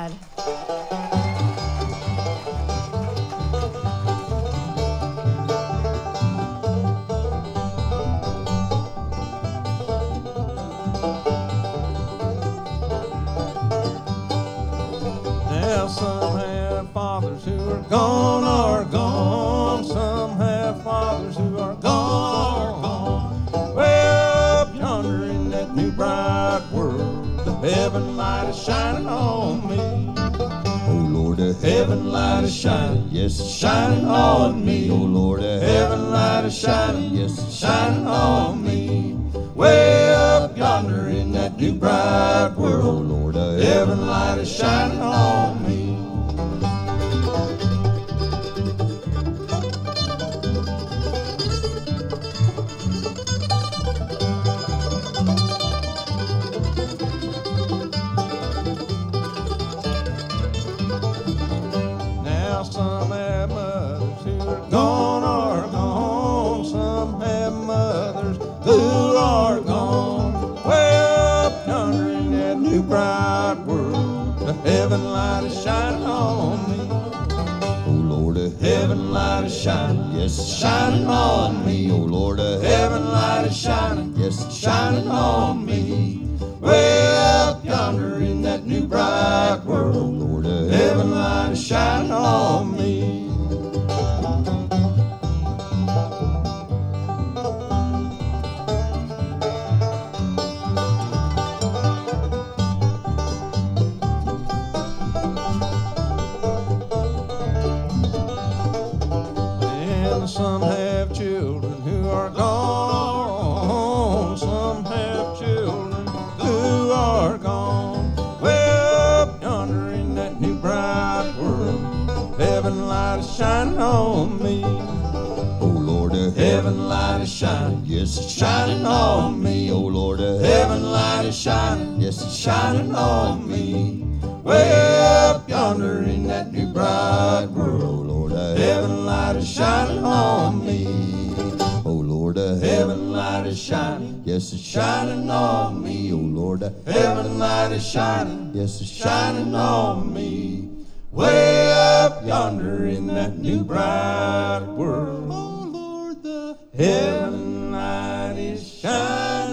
Now some have fathers who are gone. Some have fathers who are gone. Way up yonder in that new bright world, the heaven light is shining on me. Oh Lord, the heaven light is shining, yes, it's shining on me. Oh Lord, the heaven light is shining, yes, it's shining on me. Way up yonder in that new bright world, Oh Lord, the heaven light is shining on me. Now some have mothers who are gone. Some have mothers who are gone. Way up yonder in that new bright world, the heaven light is shining on me. Oh Lord, the Heaven light is shining, yes, it's shining on me. Oh Lord, the Heaven light is shining, yes, it's shining on me. Way up yonder in that new bright Oh world, Lord, the heaven light is shining on me. And some have children who are gone. Some have children who are gone. Way up yonder in that new bright world, heaven light is shining on me. Oh Lord, the Heaven light is shining, yes, it's shining on me. Oh Lord, the Heaven light is shining, yes, it's shining on me. Way up yonder in that new bright Oh world, Lord, the heaven light is shining on me. Oh Lord, the Heaven light is shining, yes, it's shining on me. Oh Lord, the Heaven light is shining, yes, it's shining on me. Way up yonder in that new bright world, Oh Lord, the heaven light is shining.